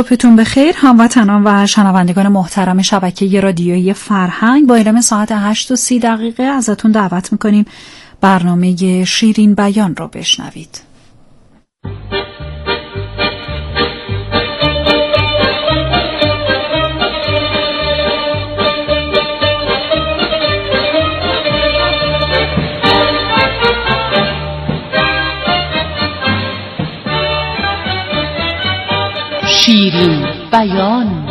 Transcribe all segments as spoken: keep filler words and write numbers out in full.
صبحتون بخیر هموطنان و شنوندگان محترم شبکه رادیویی فرهنگ. با اعلام ساعت هشت و سی دقیقه ازتون دعوت میکنیم برنامه شیرین بیان رو بشنوید. شیرین بیان.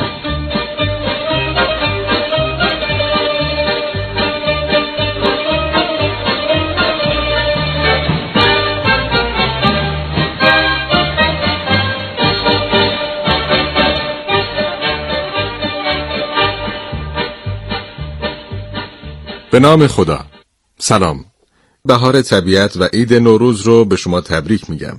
به نام خدا. سلام. بهار طبیعت و عید نوروز رو به شما تبریک میگم.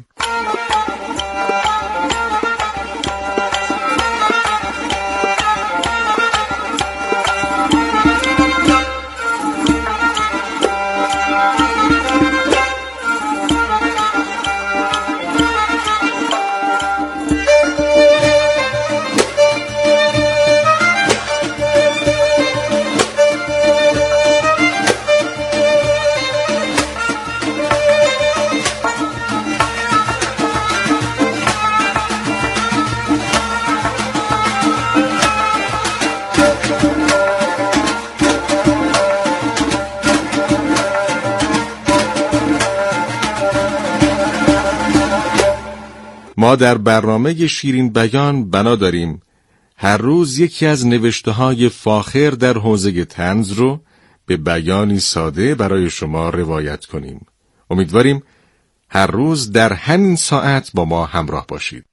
ما در برنامه شیرین بیان بنا داریم هر روز یکی از نوشته‌های فاخر در حوزه طنز رو به بیانی ساده برای شما روایت کنیم. امیدواریم هر روز در همین ساعت با ما همراه باشید.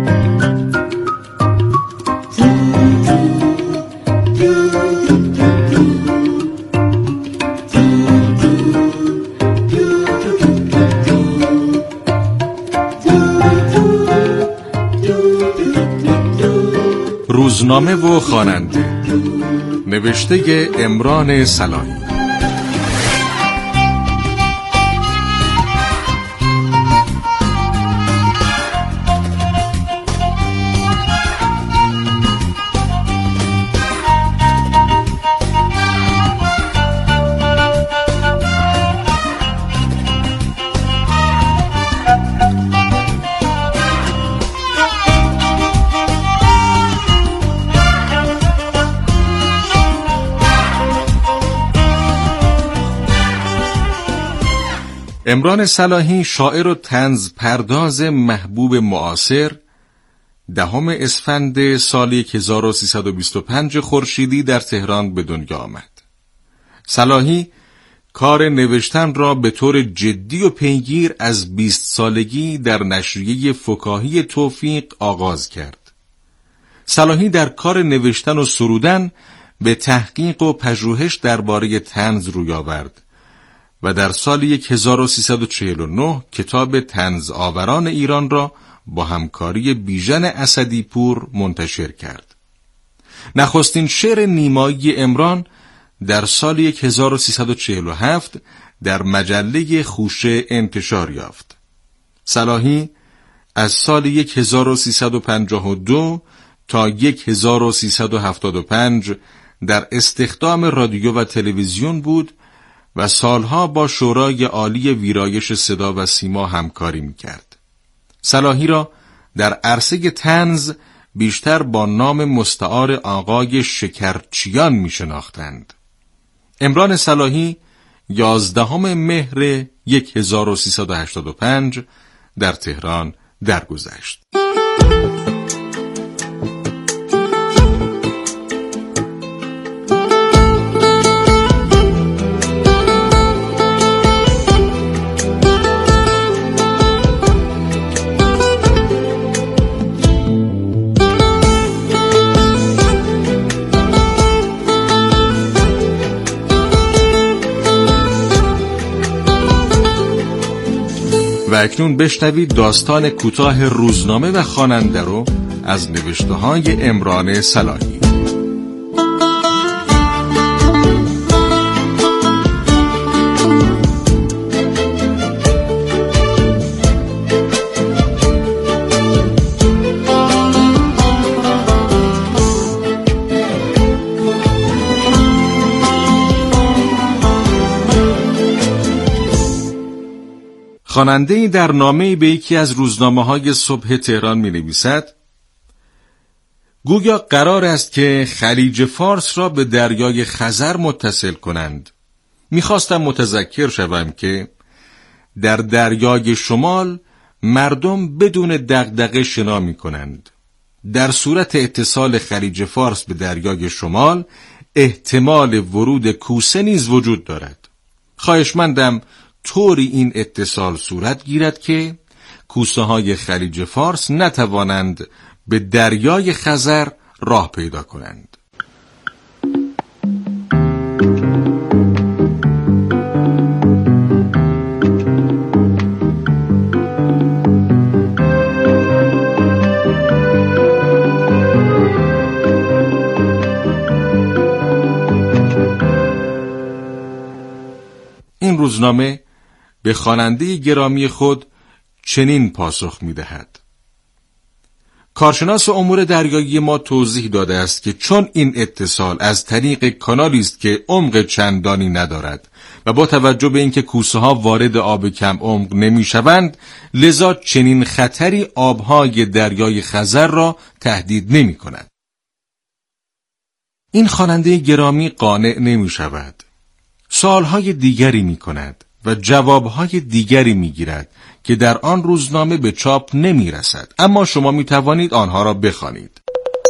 روزنامه و خواننده، نوشته عمران صلاحی. عمران صلاحی شاعر و طنز پرداز محبوب معاصر دهم اسفند سال هزار و سیصد و بیست و پنج خورشیدی در تهران به دنیا آمد. صلاحی کار نوشتن را به طور جدی و پیگیر از بیست سالگی در نشریه فکاهی توفیق آغاز کرد. صلاحی در کار نوشتن و سرودن به تحقیق و پژوهش درباره طنز روی آورد و در سال هزار و سیصد و چهل و نه کتاب طنز آوران ایران را با همکاری بیژن اسدی پور منتشر کرد. نخستین شعر نیمایی عمران در سال هزار و سیصد و چهل و هفت در مجله خوشه انتشار یافت. صلاحی از سال هزار و سیصد و پنجاه و دو تا هزار و سیصد و هفتاد و پنج در استخدام رادیو و تلویزیون بود و سالها با شورای عالی ویرایش صدا و سیما همکاری میکرد. صلاحی را در عرصه طنز بیشتر با نام مستعار آقای شکرچیان میشناختند. عمران صلاحی یازدهم مهر هزار و سیصد و هشتاد و پنج در تهران درگذشت. و اکنون بشنوید داستان کوتاه روزنامه و خواننده رو از نوشته‌های عمران صلاحی. خواننده‌ای در نامه‌ای به یکی از روزنامه‌های صبح تهران می‌نویسد: گویا قرار است که خلیج فارس را به دریای خزر متصل کنند. می‌خواستم متذکر شوم که در دریای شمال مردم بدون دغدغه شنا می‌کنند. در صورت اتصال خلیج فارس به دریای شمال احتمال ورود کوسه نیز وجود دارد. خواهشمندم طوری این اتصال صورت گیرد که کوسه های خلیج فارس نتوانند به دریای خزر راه پیدا کنند. این روزنامه به خواننده گرامی خود چنین پاسخ می‌دهد: کارشناس امور دریایی ما توضیح داده است که چون این اتصال از طریق کانالی است که عمق چندانی ندارد و با توجه به اینکه کوسه ها وارد آب کم عمق نمی‌شوند، لذا چنین خطری آبهای دریای خزر را تهدید نمی‌کند. این خواننده گرامی قانع نمی‌شود. سوالهای دیگری می‌کند و جوابهای دیگری می‌گیرد که در آن روزنامه به چاپ نمی‌رسد، اما شما می‌توانید آنها را بخوانید.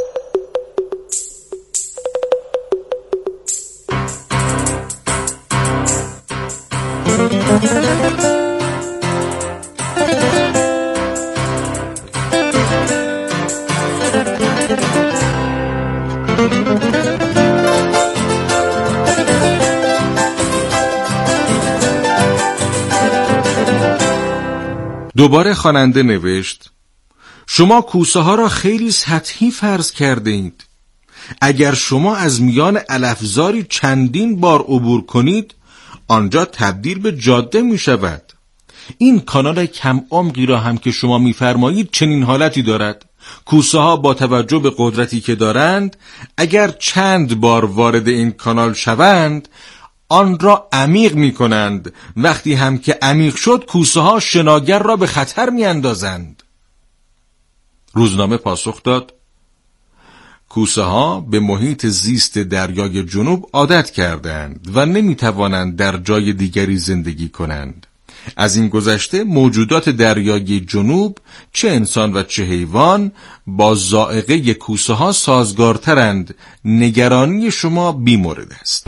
دوباره خواننده نوشت: شما کوسه ها را خیلی سطحی فرض کرده اید. اگر شما از میان علفزاری چندین بار عبور کنید، آنجا تبدیل به جاده می شود. این کانال کم عمقی را هم که شما می فرمایید چنین حالتی دارد. کوسه ها با توجه به قدرتی که دارند، اگر چند بار وارد این کانال شوند، آن را عمیق می کنند. وقتی هم که عمیق شد، کوسه ها شناگر را به خطر می اندازند. روزنامه پاسخ داد: کوسه ها به محیط زیست دریای جنوب عادت کردند و نمی توانند در جای دیگری زندگی کنند. از این گذشته موجودات دریای جنوب، چه انسان و چه حیوان، با ذائقه کوسه ها سازگارترند. نگرانی شما بی مورد است.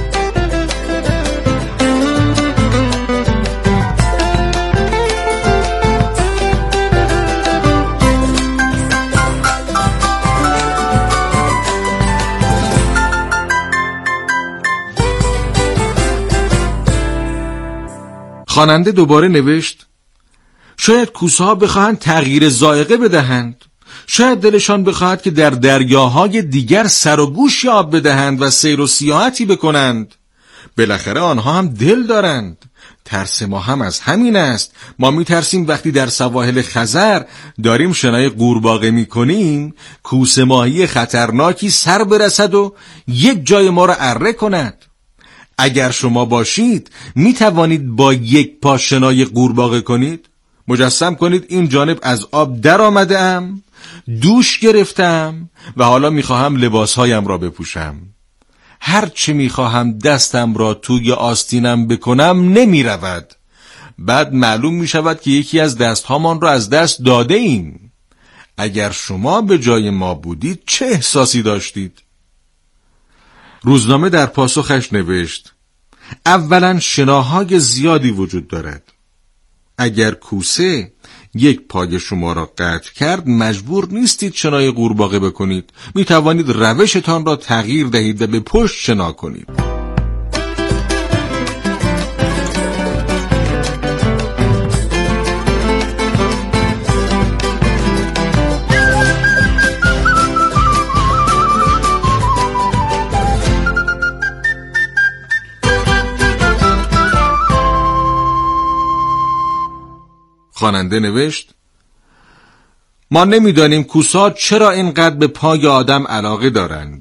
خواننده دوباره نوشت: شاید کوسه ها بخواهند تغییر ذائقه بدهند. شاید دلشان بخواهد که در دریاهای دیگر سر و گوش آب بدهند و سیر و سیاحتی بکنند. بالاخره آنها هم دل دارند. ترس ما هم از همین است. ما می ترسیم وقتی در سواحل خزر داریم شنای قورباغه می کنیم، کوسه ماهی خطرناکی سر برسد و یک جای ما را اره کند. اگر شما باشید می توانید با یک پا شنای قورباغه کنید؟ مجسم کنید این جانب از آب در آمده ام، دوش گرفتم و حالا می خواهم لباسهایم را بپوشم. هر چه می خواهم دستم را توی آستینم بکنم نمی رود. بعد معلوم می شود که یکی از دستهامان را از دست داده ایم. اگر شما به جای ما بودید چه احساسی داشتید؟ روزنامه در پاسخش نوشت: اولا شناهای زیادی وجود دارد. اگر کوسه یک پای شما را قطع کرد، مجبور نیستید شنای قورباغه بکنید. می توانید روشتان را تغییر دهید و به پشت شنا کنید. خواننده نوشت: ما نمیدانیم کوسه ها چرا اینقدر به پای آدم علاقه دارند.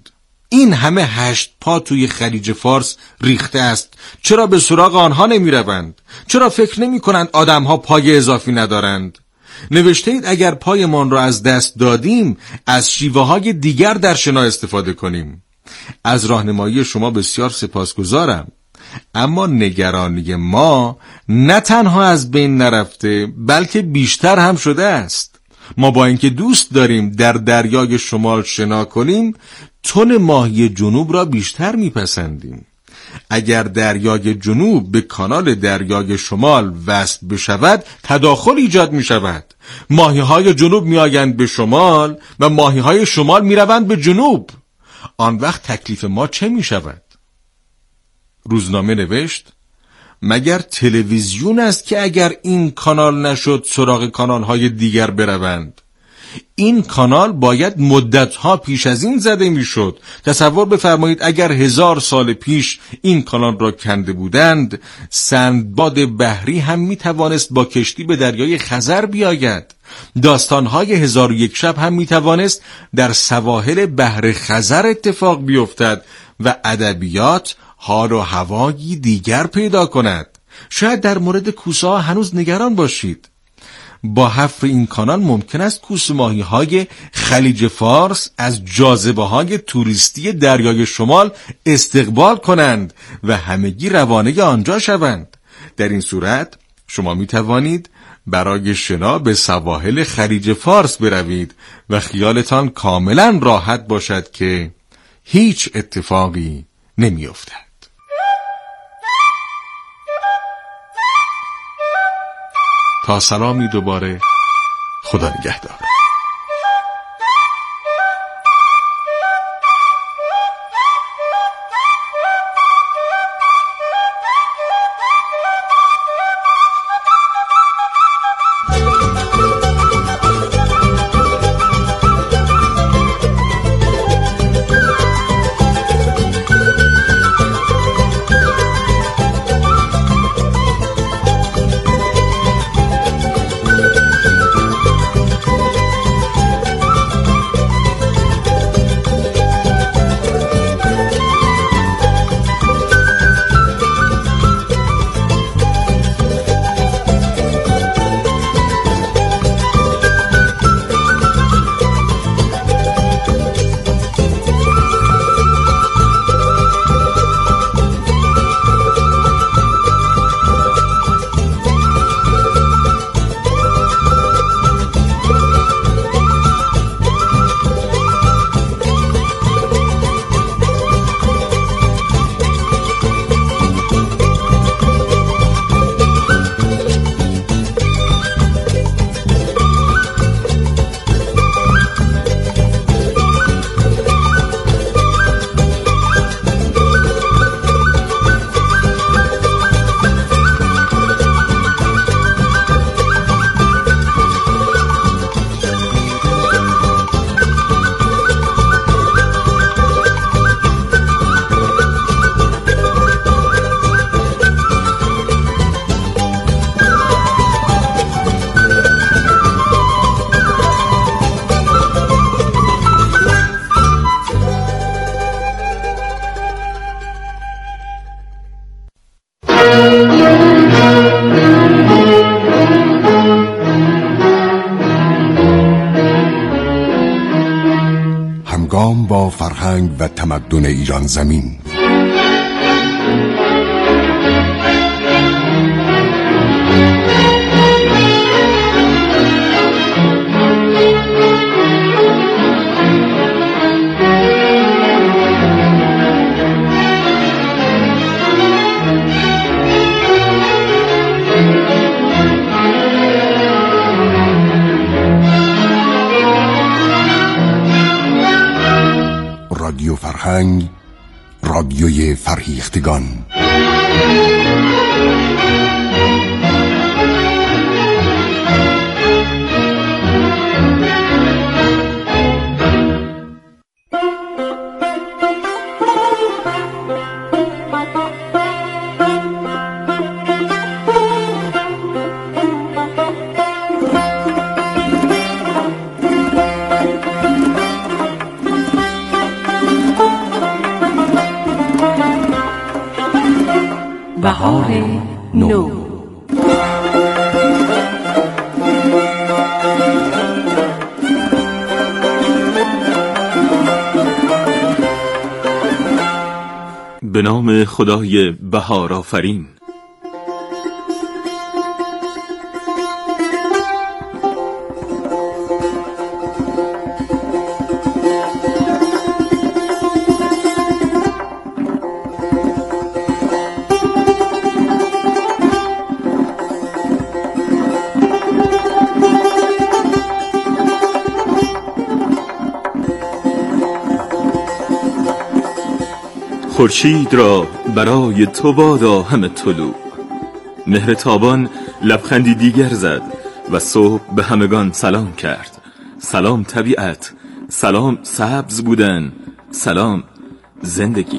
این همه هشت پا توی خلیج فارس ریخته است، چرا به سراغ آنها نمی روند؟ چرا فکر نمی کنند آدمها پای اضافی ندارند؟ نوشته اید اگر پایمان را از دست دادیم از شیوه های دیگر در شنا استفاده کنیم. از راهنمایی شما بسیار سپاسگزارم، اما نگرانی ما نه تنها از بین نرفته بلکه بیشتر هم شده است. ما با اینکه دوست داریم در دریای شمال شنا کنیم، تن ماهی جنوب را بیشتر میپسندیم. اگر دریای جنوب به کانال دریای شمال وصل بشود، تداخل ایجاد می شود. ماهی های جنوب می آیند به شمال و ماهی های شمال می روند به جنوب. آن وقت تکلیف ما چه می شود؟ روزنامه نوشت مگر تلویزیون است که اگر این کانال نشد سراغ کانال های دیگر بروند؟ این کانال باید مدتها پیش از این زده میشد. تصور بفرمایید اگر هزار سال پیش این کانال را کنده بودند، سندباد بحری هم می توانست با کشتی به دریای خزر بیاید. داستانهای هزار و یک شب هم می توانست در سواحل بحر خزر اتفاق بیفتد و ادبیات حال و هوایی دیگر پیدا کند. شاید در مورد کوسه ها هنوز نگران باشید. با حفر این کانال ممکن است کوسه ماهی های خلیج فارس از جاذبه های توریستی دریای شمال استقبال کنند و همگی روانه آنجا شوند. در این صورت شما می توانید برای شنا به سواحل خلیج فارس بروید و خیالتان کاملا راحت باشد که هیچ اتفاقی نمی افتد. تا سلامی دوباره، خدا نگهدار. همگام با فرهنگ و تمدن ایران زمین. رادیو فرهنگ، رادیوی فرهیختگان. بهار نو. به نام خدای بهار آفرین. خورشید را برای تو بادا همه طلوع. مهر تابان لبخندی دیگر زد و صبح به همگان سلام کرد. سلام طبیعت، سلام سبز بودن، سلام زندگی.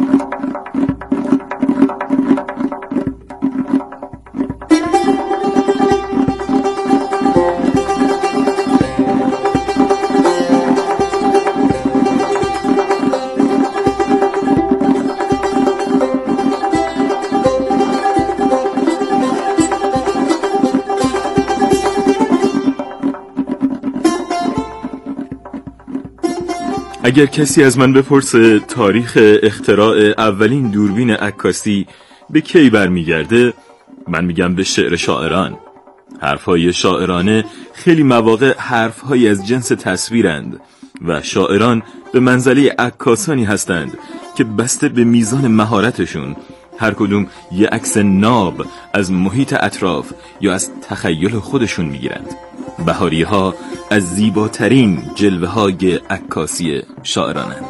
اگر کسی از من بپرسه تاریخ اختراع اولین دوربین عکاسی به کی برمیگرده، من میگم به شعر شاعران. حرفهای شاعرانه خیلی مواقع حرفهای از جنس تصویرند و شاعران به منزله عکاسانی هستند که بسته به میزان مهارتشون هر کدوم یه عکس ناب از محیط اطراف یا از تخیل خودشون میگیرند. بهاری ها از زیباترین جلوه های عکاسی شاعرانند.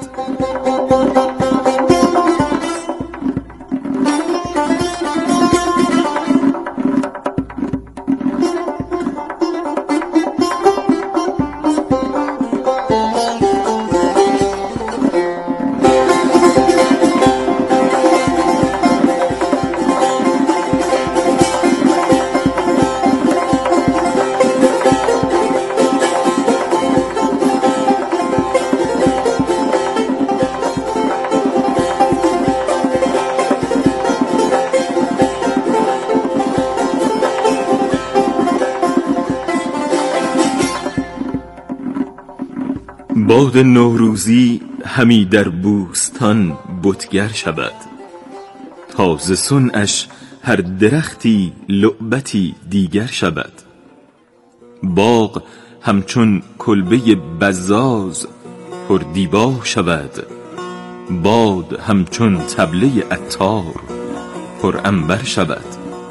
باد نوروزی همی در بوستان بتگر شود، تازه صنعش هر درختی لعبتی دیگر شود. باغ همچون کلبه بزاز پر دیبا شود، باد همچون طبله عطار پر عنبر شود.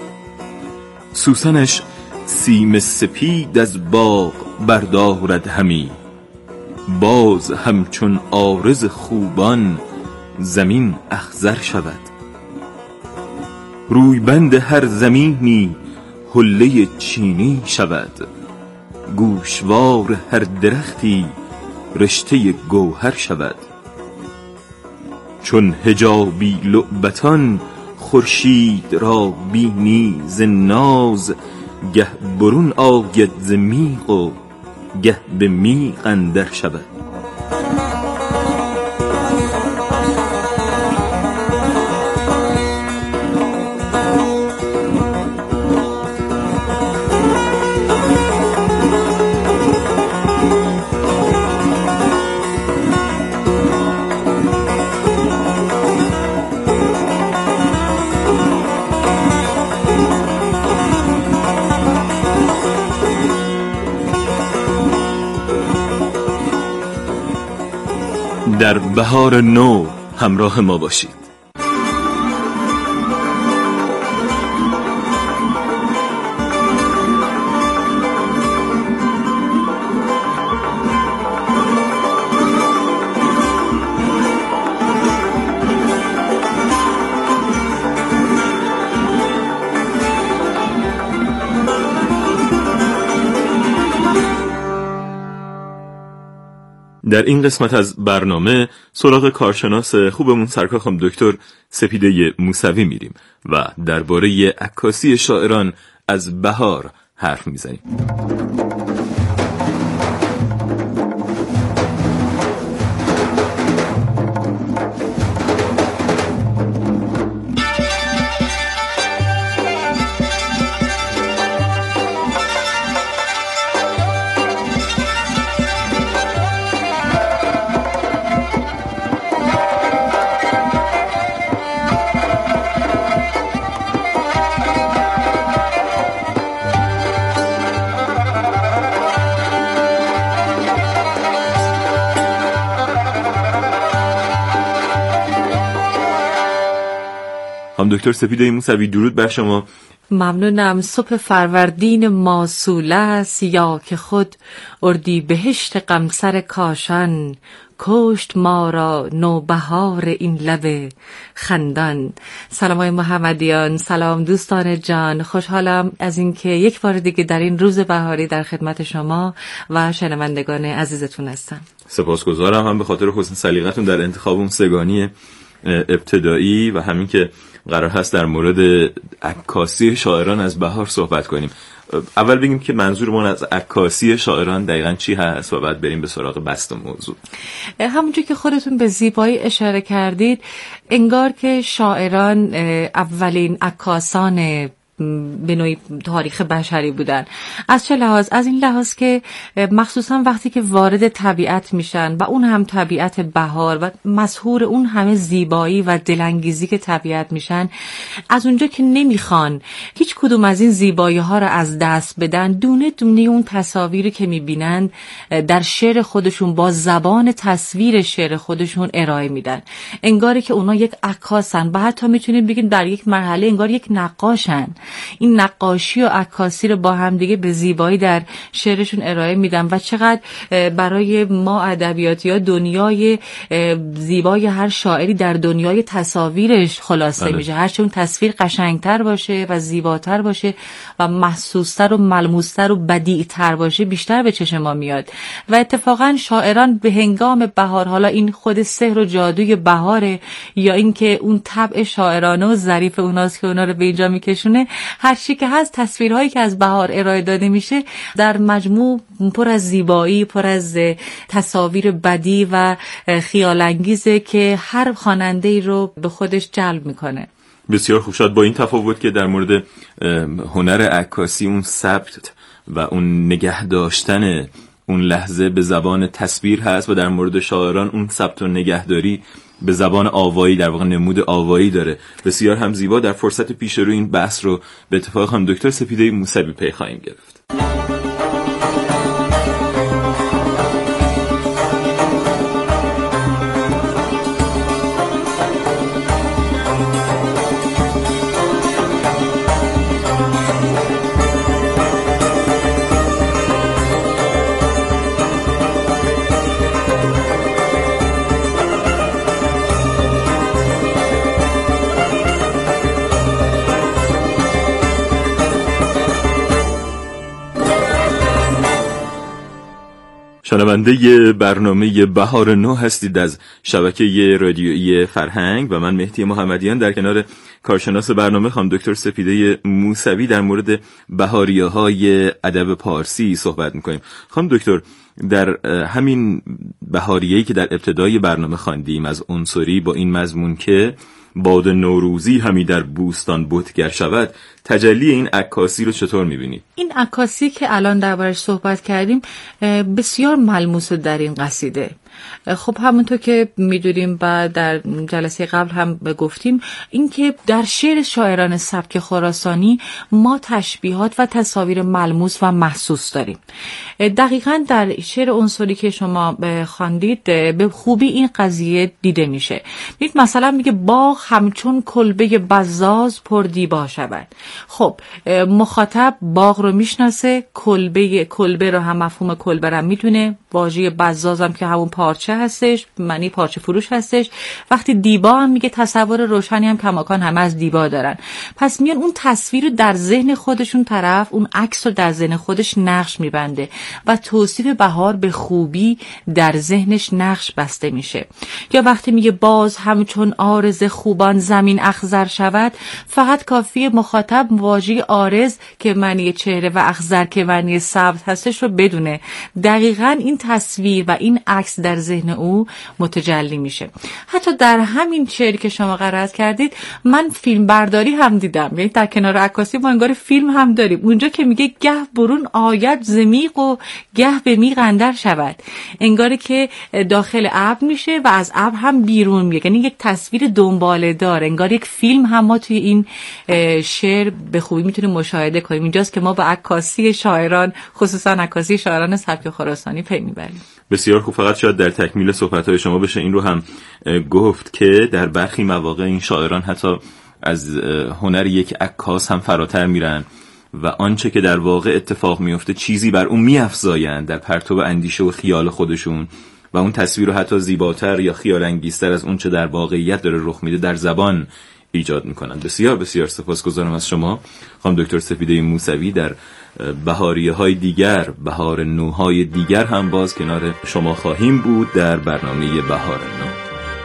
سوسنش سیم سپید از باغ بردارد همی، باز همچون عارض خوبان زمین اخضر شود. روی بند هر زمینی حله چینی شود، گوشوار هر درختی رشته گوهر شود. چون حجابی لعبتان خورشید را بینی ز ناز، گه برون آید ز میغ و گه به میغ اندر شود. در بهار نو همراه ما باشید. در این قسمت از برنامه سراغ کارشناس خوبمون سرکار خانم دکتر سپیده موسوی میریم و درباره عکاسی شاعران از بهار حرف میزنیم. خانم دکتر سپیده موسوی درود بر شما. ممنونم. صبح فروردین ماسوله است یا که خود اردی بهشت غمسر کاشان، کشت ما را نوبهار این لب خندان. سلام های محمدیان، سلام دوستان جان، خوشحالم از اینکه یک بار دیگه در این روز بهاری در خدمت شما و شنوندگان عزیزتون هستم. سپاسگزارم هم به خاطر حسن سلیقتون در انتخاب اون سگانی ابتدایی و همین که قرار هست در مورد عکاسی شاعران از بهار صحبت کنیم. اول بگیم که منظورمون از عکاسی شاعران دقیقاً چی هست و بعد بریم به سراغ بسط موضوع. همونجور که خودتون به زیبایی اشاره کردید، انگار که شاعران اولین عکاسان به نوعی تاریخ بشری بودن. از چه لحاظ؟ از این لحاظ که مخصوصا وقتی که وارد طبیعت میشن و اون هم طبیعت بهار و مسحور اون همه زیبایی و دلانگیزی که طبیعت میشن، از اونجا که نمیخوان هیچ کدوم از این زیبایی ها رو از دست بدن، دونه دونه اون تصاویری که میبینن در شعر خودشون با زبان تصویر شعر خودشون ارائه میدن. انگاری که اونا یک عکاسن و حتی میتونیم بگیم در یک مرحله انگار یک نقاشن. این نقاشی و عکاسی رو با هم دیگه به زیبایی در شعرشون ارائه میدن و چقدر برای ما ادبیاتی‌ها دنیای زیبای هر شاعری در دنیای تصاویرش خلاصه بله. میشه. هرچه اون تصویر قشنگتر باشه و زیباتر باشه و محسوستر و ملموستر و بدیعتر باشه، بیشتر به چشم ما میاد. و اتفاقا شاعران به هنگام بهار، حالا این خود سحر و جادوی بهاره یا این که اون طبع شاعرانه و ظریف اوناست که اونا رو به اینجا میکشونه، هر چی که هست تصویرهایی که از بهار ارائه داده میشه در مجموع پر از زیبایی، پر از تصاویر بدی و خیال انگیزه که هر خواننده‌ای رو به خودش جلب میکنه. بسیار خوب. شد با این تفاوت که در مورد هنر عکاسی اون ثبت و اون نگه داشتن اون لحظه به زبان تصویر هست و در مورد شاعران اون ثبت و نگهداری به زبان آوایی، در واقع نمود آوایی داره. بسیار هم زیبا. در فرصت پیش رو این بحث رو به اتفاق هم دکتر سپیده موسوی پی خواهیم گرفت. شنونده برنامه بهار نو هستید از شبکه رادیویی فرهنگ و من مهدی محمدیان در کنار کارشناس برنامه خانم دکتر سپیده موسوی در مورد بهاریه‌های ادب پارسی صحبت می‌کنیم. خانم دکتر، در همین بهاریه‌ای که در ابتدای برنامه خواندیم از عنصری با این مضمون که باد نوروزی همی در بوستان بتگر شود، تجلی این عکاسی رو چطور می‌بینید؟ این عکاسی که الان دربارش صحبت کردیم بسیار ملموس در این قصیده. خب همونطور که میدونیم و در جلسه قبل هم گفتیم، اینکه در شعر شاعران سبک خراسانی ما تشبیهات و تصاویر ملموس و محسوس داریم. دقیقاً در شعر عنصری که شما خواندید به خوبی این قضیه دیده میشه. میگه مثلا میگه باغ همچون کلبه بزاز پر دیبا شود. خب مخاطب باغ رو میشناسه، کلبه کلبه رو هم مفهوم کلبه رو میدونه، واژه بزاز هم که همون پارچه هستش، معنی پارچه فروش هستش. وقتی دیبا هم میگه تصور روشنی هم کماکان همه از دیبا دارن. پس میان اون تصویر رو در ذهن خودشون طرف اون عکس رو در ذهن خودش نقش میبنده و توصیف بهار به خوبی در ذهنش نقش بسته میشه. یا وقتی میگه باز همچون عارض خوبان زمین اخضر شود، فقط کافیه مخاطب واژه عارض که معنی چهره و اخضر که معنی سبز هستش رو بدونه. دقیقاً این تصویر و این عکس در ذهن او متجلی میشه. حتی در همین شعری که شما قرائت کردید من فیلم برداری هم دیدم، یعنی در کنار عکاسی ما انگار فیلم هم داریم. اونجا که میگه گه برون آید زمیق و گه به میغ اندر شود، انگاری که داخل ابر میشه و از ابر هم بیرون میاد، یعنی یک تصویر دنباله دار، انگار یک فیلم هم ما توی این شعر به خوبی میتونیم مشاهده کنیم. اینجاست که ما با عکاسی شاعران، خصوصا عکاسی شاعران سبک خراسانی پی میبریم. بسیار خوب. فقط شاید در تکمیل صحبت‌های شما بشه این رو هم گفت که در برخی مواقع این شاعران حتی از هنر یک عکاس هم فراتر میرن و آنچه که در واقع اتفاق میفته چیزی بر اون میافزایند در پرتو اندیشه و خیال خودشون و اون تصویر رو حتی زیباتر یا خیال انگیزتر از اون چه در واقعیت داره رخ میده در زبان ایجاد میکنن. بسیار بسیار سپاسگزارم از شما خانم دکتر سپیده موسوی. در بهاریه های دیگر، بهار نوهای دیگر هم باز کنار شما خواهیم بود در برنامه بهار نو.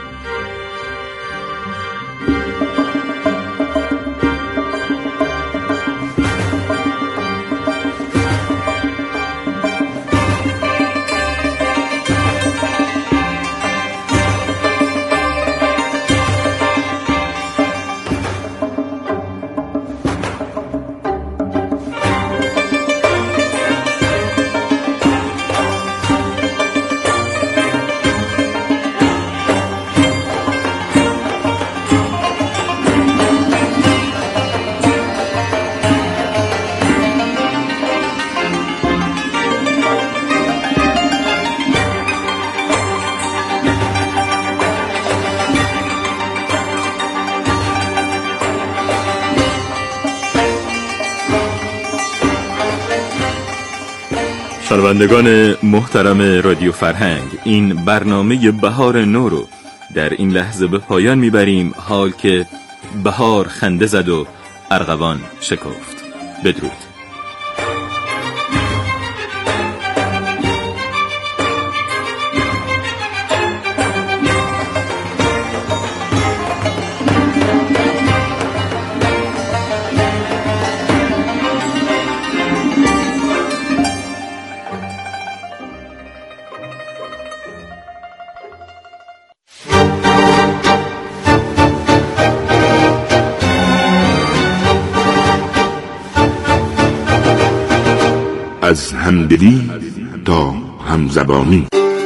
شنوندگان محترم رادیو فرهنگ، این برنامه بهار نو رو در این لحظه به پایان میبریم، حال که بهار خنده زد و ارغوان شکفت. بدرود. از همدلی تا همزبانی.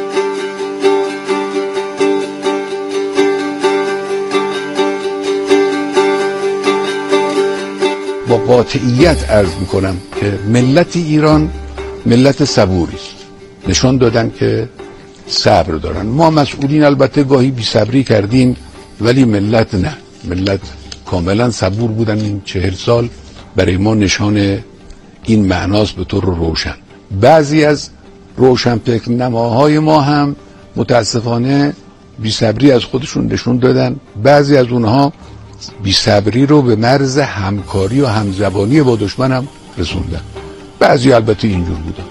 با قاطعیت عرض میکنم که ملت ایران ملت صبوری است. نشان دادن که صبر دارن. ما مسئولین البته گاهی بی صبری کردیم، ولی ملت نه. ملت کاملا صبور بودن. این چهل سال برای ما نشان این معناست به طور روشن. بعضی از روشنفکر نماهای ما هم متاسفانه بی‌صبری از خودشون نشون دادن. بعضی از اونها بی‌صبری رو به مرز همکاری و همزبانی با دشمن هم رسوندن. بعضی البته اینجور بودن.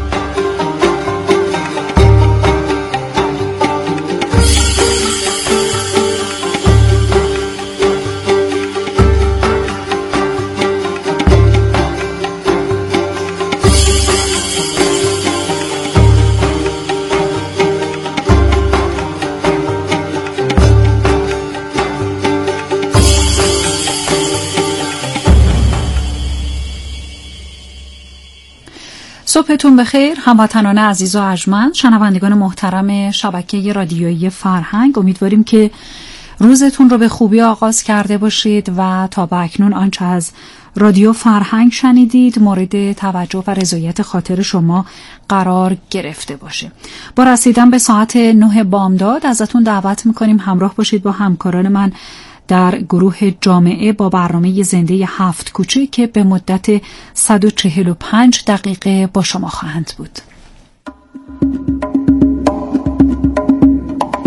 صبحتون بخیر هموطنان عزیز و ارجمند، شنوندگان محترم شبکه رادیویی فرهنگ. امیدواریم که روزتون رو به خوبی آغاز کرده باشید و تا به اکنون آنچه از رادیو فرهنگ شنیدید مورد توجه و رضایت خاطر شما قرار گرفته باشه. با رسیدن به ساعت نه بامداد ازتون دعوت میکنیم همراه باشید با همکاران من در گروه جامعه با برنامه زنده هفت کوچه که به مدت صد و چهل و پنج دقیقه با شما خواهند بود.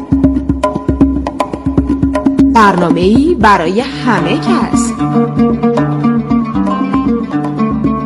برنامه‌ای برای همه کس.